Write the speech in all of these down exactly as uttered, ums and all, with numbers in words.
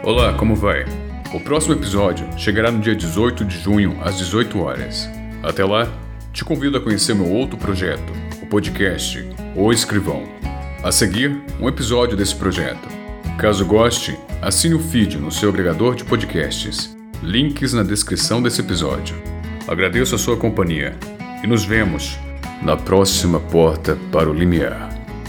Olá, como vai? O próximo episódio chegará no dia dezoito de junho, às dezoito horas. Até lá, te convido a conhecer meu outro projeto, o podcast O Escrivão. A seguir, um episódio desse projeto. Caso goste, assine o feed no seu agregador de podcasts. Links na descrição desse episódio. Agradeço a sua companhia e nos vemos na próxima Porta para o Limiar.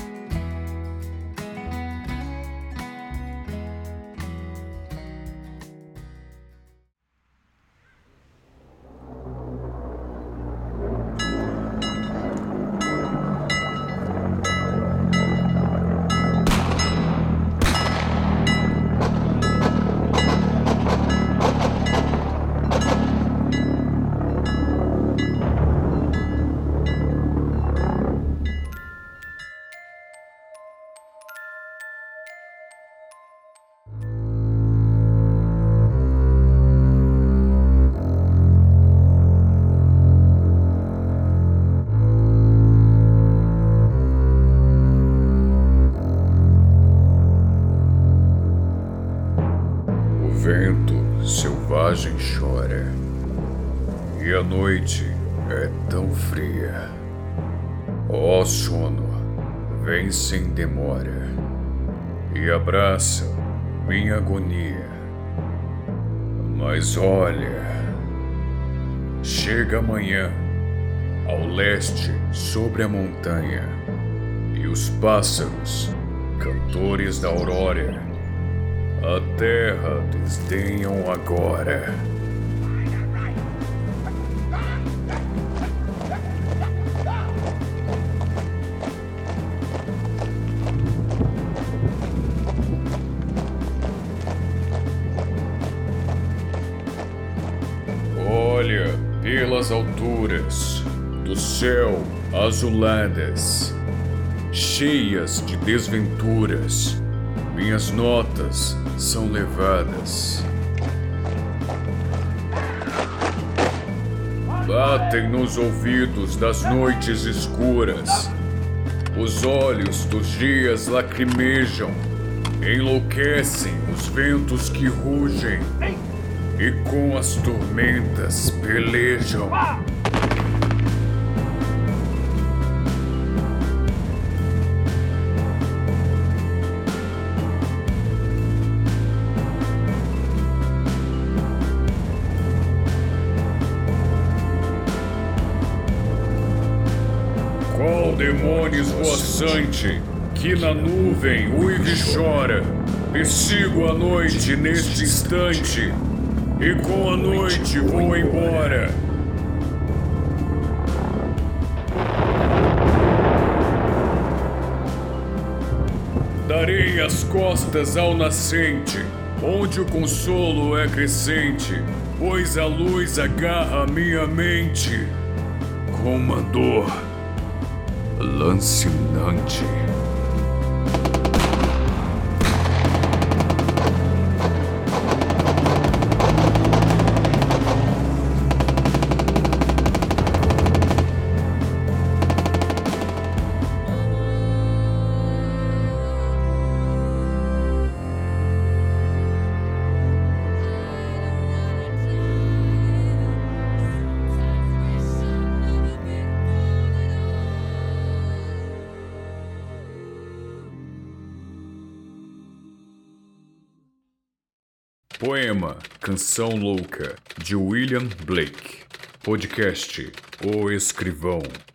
O vento selvagem chora, e a noite é tão fria. Ó sono, vem sem demora, e abraça minha agonia. Mas olha, chega amanhã, ao leste sobre a montanha, e os pássaros, cantores da aurora, a terra desdenham agora. Olha pelas alturas do céu azuladas, cheias de desventuras, minhas notas são levadas. Batem nos ouvidos das noites escuras, os olhos dos dias lacrimejam, enlouquecem os ventos que rugem e com as tormentas pelejam. Qual demônio esvoaçante que na nuvem uiva e chora, persigo a noite neste instante e com a noite vou embora. Darei as costas ao nascente, onde o consolo é crescente, pois a luz agarra minha mente com uma dor lancinante. Poema Canção Louca, de William Blake. Podcast O Escrivão.